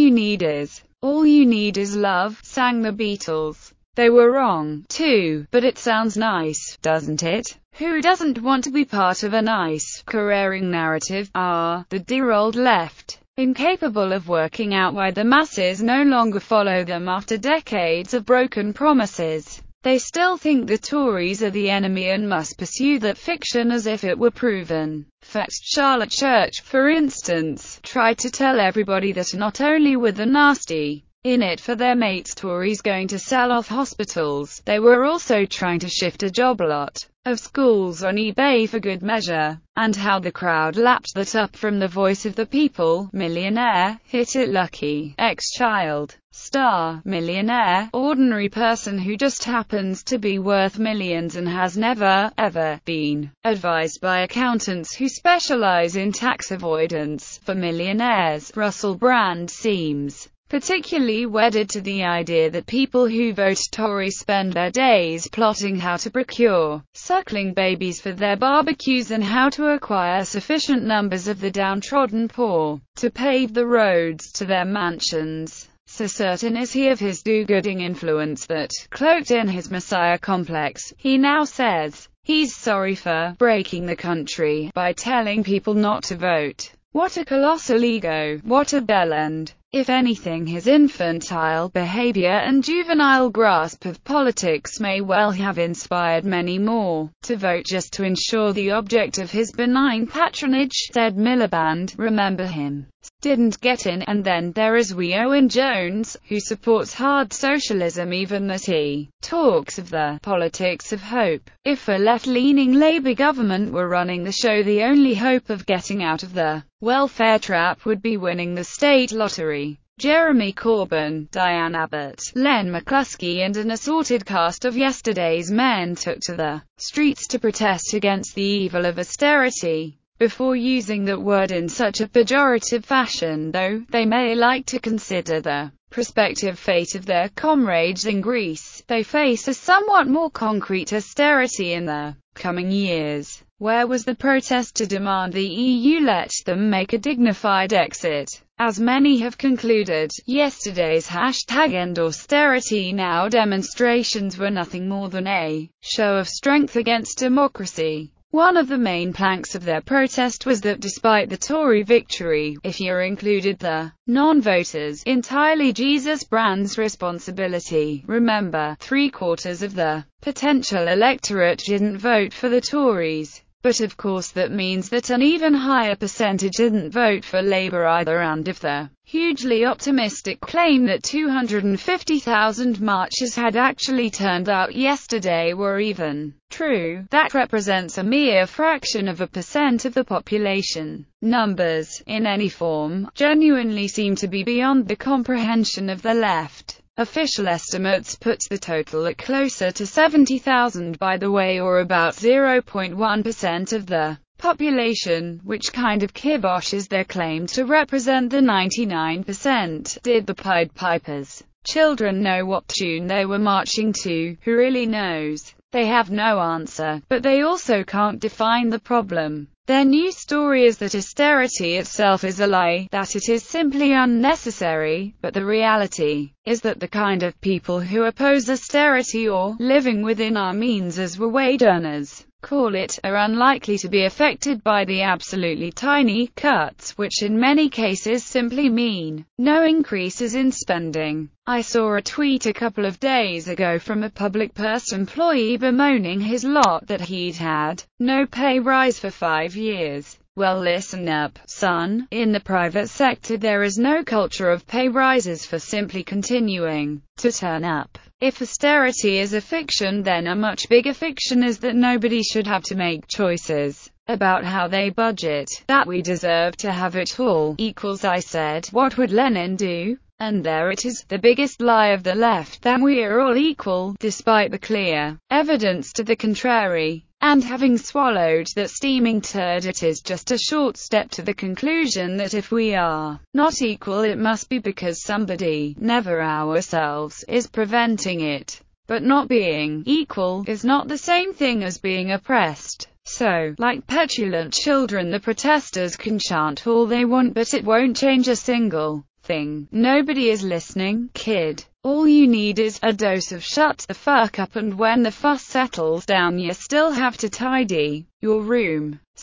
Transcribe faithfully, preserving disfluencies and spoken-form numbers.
you need is, all you need is love, sang the Beatles. They were wrong, too, but it sounds nice, doesn't it? Who doesn't want to be part of a nice, careering narrative? Ah, the dear old left. Incapable of working out why the masses no longer follow them after decades of broken promises. They still think the Tories are the enemy and must pursue that fiction as if it were proven fact. Charlotte Church, for instance, tried to tell everybody that not only were the nasty in it for their mates Tories going to sell off hospitals, they were also trying to shift a job lot of schools on eBay for good measure, and how the crowd lapped that up from the voice of the people, millionaire, hit it lucky, ex-child star, millionaire, ordinary person who just happens to be worth millions and has never, ever, been advised by accountants who specialize in tax avoidance for millionaires. Russell Brand seems particularly wedded to the idea that people who vote Tory spend their days plotting how to procure suckling babies for their barbecues and how to acquire sufficient numbers of the downtrodden poor to pave the roads to their mansions. So certain is he of his do-gooding influence that, cloaked in his messiah complex, he now says he's sorry for breaking the country by telling people not to vote. What a colossal ego, what a bellend. If anything, his infantile behavior and juvenile grasp of politics may well have inspired many more to vote just to ensure the object of his benign patronage, said Miliband. Remember him didn't get in. And then there is wee Owen Jones, who supports hard socialism even as he talks of the politics of hope. If a left-leaning Labour government were running the show, the only hope of getting out of the welfare trap would be winning the state lottery. Jeremy Corbyn, Diane Abbott, Len McCluskey and an assorted cast of yesterday's men took to the streets to protest against the evil of austerity. Before using that word in such a pejorative fashion, though, they may like to consider the prospective fate of their comrades in Greece. They face a somewhat more concrete austerity in the coming years. Where was the protest to demand the E U let them make a dignified exit? As many have concluded, yesterday's hashtag End Austerity Now demonstrations were nothing more than a show of strength against democracy. One of the main planks of their protest was that despite the Tory victory, if you included the non-voters, entirely Jesus Brand's responsibility. Remember, three-quarters of the potential electorate didn't vote for the Tories. But of course that means that an even higher percentage didn't vote for Labour either, and if the hugely optimistic claim that two hundred fifty thousand marchers had actually turned out yesterday were even true, that represents a mere fraction of a percent of the population. Numbers, in any form, genuinely seem to be beyond the comprehension of the left. Official estimates put the total at closer to seventy thousand, by the way, or about zero point one percent of the population, which kind of kiboshes their claim to represent the ninety-nine percent. Did the Pied Pipers children know what tune they were marching to? Who really knows? They have no answer, but they also can't define the problem. Their new story is that austerity itself is a lie, that it is simply unnecessary, but the reality is that the kind of people who oppose austerity, or living within our means as were wage earners call it, are unlikely to be affected by the absolutely tiny cuts, which in many cases simply mean no increases in spending. I saw a tweet a couple of days ago from a public purse employee bemoaning his lot that he'd had no pay rise for five years. Well, listen up, son. In the private sector there is no culture of pay rises for simply continuing to turn up. If austerity is a fiction, then a much bigger fiction is that nobody should have to make choices about how they budget, that we deserve to have it all equals. I said, what would Lenin do? And there it is, the biggest lie of the left, that we are all equal, despite the clear evidence to the contrary. And having swallowed that steaming turd, it is just a short step to the conclusion that if we are not equal, it must be because somebody, never ourselves, is preventing it. But not being equal is not the same thing as being oppressed. So, like petulant children, the protesters can chant all they want, but it won't change a single thing. Nobody is listening, kid. All you need is a dose of shut the fuck up, and when the fuss settles down you still have to tidy your room.